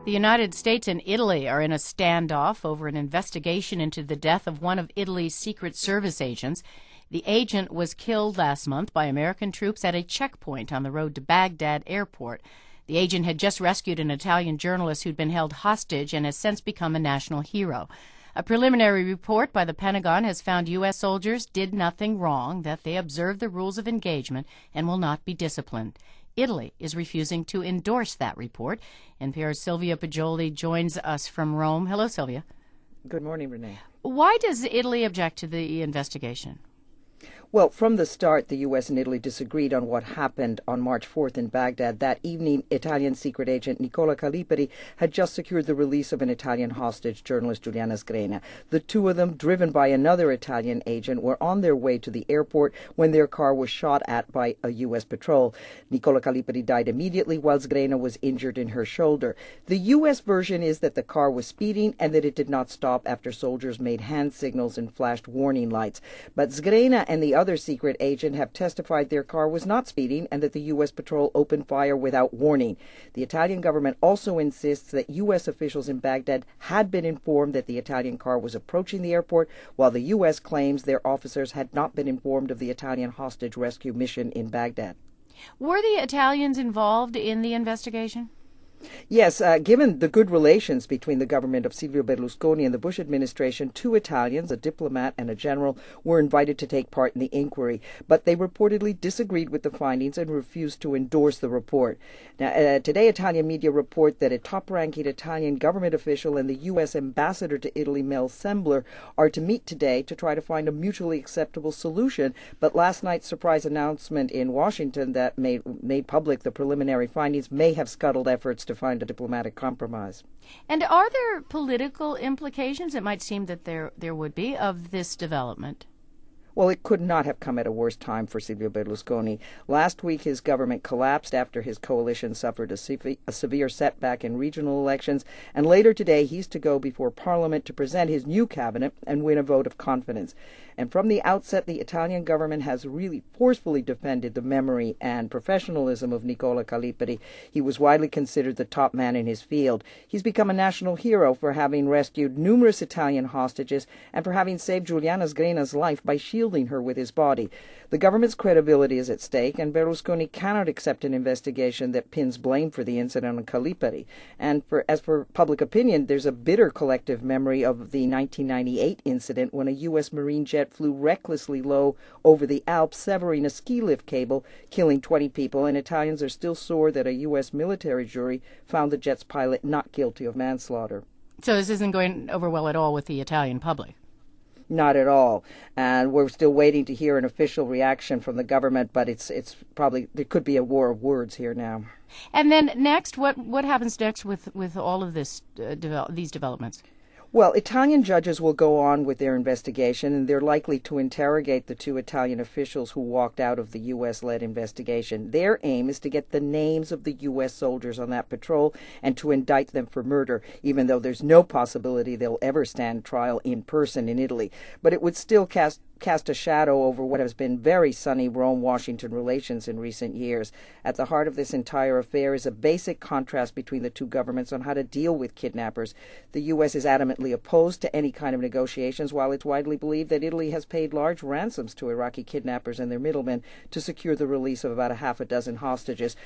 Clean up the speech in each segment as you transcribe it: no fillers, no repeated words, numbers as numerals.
The United States and Italy are in a standoff over an investigation into the death of one of Italy's Secret Service agents. The agent was killed last month by American troops at a checkpoint on the road to Baghdad airport. The agent had just rescued an Italian journalist who'd been held hostage and has since become a national hero. A preliminary report by the Pentagon has found U.S. soldiers did nothing wrong, that they observed the rules of engagement and will not be disciplined. Italy is refusing to endorse that report. NPR's Silvia Poggioli joins us from Rome. Hello, Silvia. Good morning, Renee. Why does Italy object to the investigation? Well, from the start, the U.S. and Italy disagreed on what happened on March 4th in Baghdad. That evening, Italian secret agent Nicola Calipari had just secured the release of an Italian hostage, journalist Giuliana Sgrena. The two of them, driven by another Italian agent, were on their way to the airport when their car was shot at by a U.S. patrol. Nicola Calipari died immediately, while Sgrena was injured in her shoulder. The U.S. version is that the car was speeding and that it did not stop after soldiers made hand signals and flashed warning lights. But Sgrena and the other secret agent have testified their car was not speeding and that the U.S. patrol opened fire without warning. The Italian government also insists that U.S. officials in Baghdad had been informed that the Italian car was approaching the airport, while the U.S. claims their officers had not been informed of the Italian hostage rescue mission in Baghdad. Were the Italians involved in the investigation? Yes, given the good relations between the government of Silvio Berlusconi and the Bush administration, two Italians, a diplomat and a general, were invited to take part in the inquiry, but they reportedly disagreed with the findings and refused to endorse the report. Now, today, Italian media report that a top-ranking Italian government official and the U.S. ambassador to Italy, Mel Sembler, are to meet today to try to find a mutually acceptable solution, but last night's surprise announcement in Washington that made public the preliminary findings may have scuttled efforts to find a diplomatic compromise. And are there political implications? It might seem that there would be of this development. Well, it could not have come at a worse time for Silvio Berlusconi. Last week, his government collapsed after his coalition suffered a severe setback in regional elections, and later today, he's to go before Parliament to present his new cabinet and win a vote of confidence. And from the outset, the Italian government has really forcefully defended the memory and professionalism of Nicola Calipari. He was widely considered the top man in his field. He's become a national hero for having rescued numerous Italian hostages and for having saved Giuliana Sgrena's life by shielding her with his body. The government's credibility is at stake, and Berlusconi cannot accept an investigation that pins blame for the incident on Calipari. And as for public opinion, there's a bitter collective memory of the 1998 incident when a U.S. Marine jet flew recklessly low over the Alps, severing a ski lift cable, killing 20 people, and Italians are still sore that a U.S. military jury found the jet's pilot not guilty of manslaughter. So this isn't going over well at all with the Italian public? Not at all. And we're still waiting to hear an official reaction from the government, but it's probably, there could be a war of words here now. And then next, what happens next with all of this these developments? Well, Italian judges will go on with their investigation, and they're likely to interrogate the two Italian officials who walked out of the U.S.-led investigation. Their aim is to get the names of the U.S. soldiers on that patrol and to indict them for murder, even though there's no possibility they'll ever stand trial in person in Italy. But it would still cast a shadow over what has been very sunny Rome-Washington relations in recent years. At the heart of this entire affair is a basic contrast between the two governments on how to deal with kidnappers. The U.S. is adamantly opposed to any kind of negotiations, while it's widely believed that Italy has paid large ransoms to Iraqi kidnappers and their middlemen to secure the release of about a half a dozen hostages.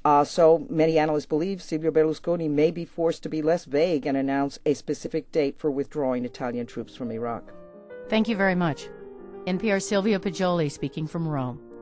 So many analysts believe Silvio Berlusconi may be forced to be less vague and announce a specific date for withdrawing Italian troops from Iraq. Thank you very much. NPR's Silvia Poggioli speaking from Rome.